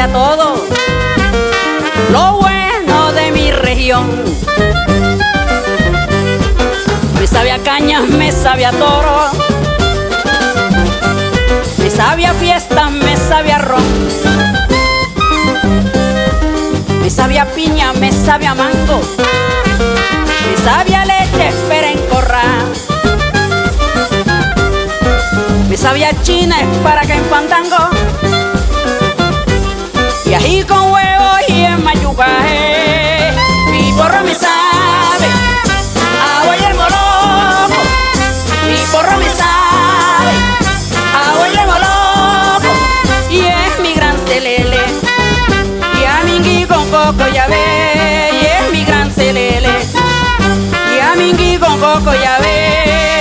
sabía todo lo bueno de mi región. Me sabía cañas, me sabía toro, me sabía fiesta, me sabía ron, me sabía piña, me sabía mango, me sabía leche, espera en corral, me sabía china, para que en fandango, y ají con huevo y en mayucaje. Mi porro me sabe a boyer moloco, mi porro me sabe a boyer moloco, y es mi gran celele, y a mingui con coco ya ve, y es mi gran celele, y a mingui con coco ya ve.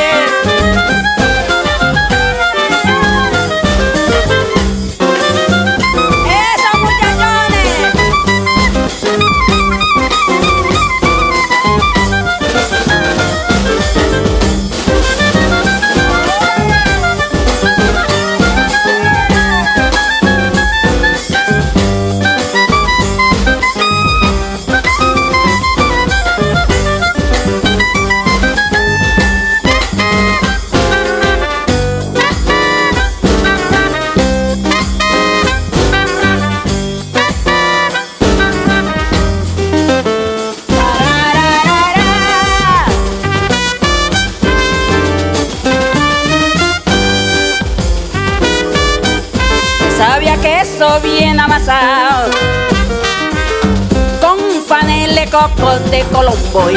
Sabía queso bien amasado con panela de coco de Colombo.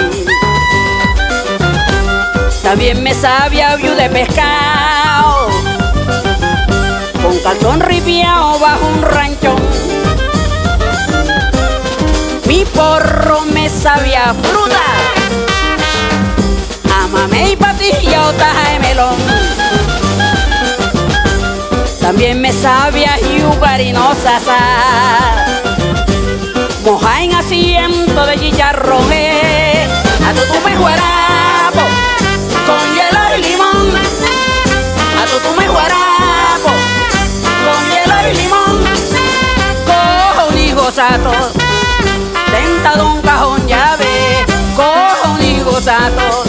También me sabía viu de pescado con calzón ripiao bajo un ranchón. Mi porro me sabía fruta, a mamey y patilla o taja de melón. También me sabía yugarinosa, moja en asiento de chicharrón. A tu me guarapo con hielo y limón, a tu me guarapo con hielo y limón. Cojo un higo sato, sentado en un cajón, ya ve, cojo un higo sato,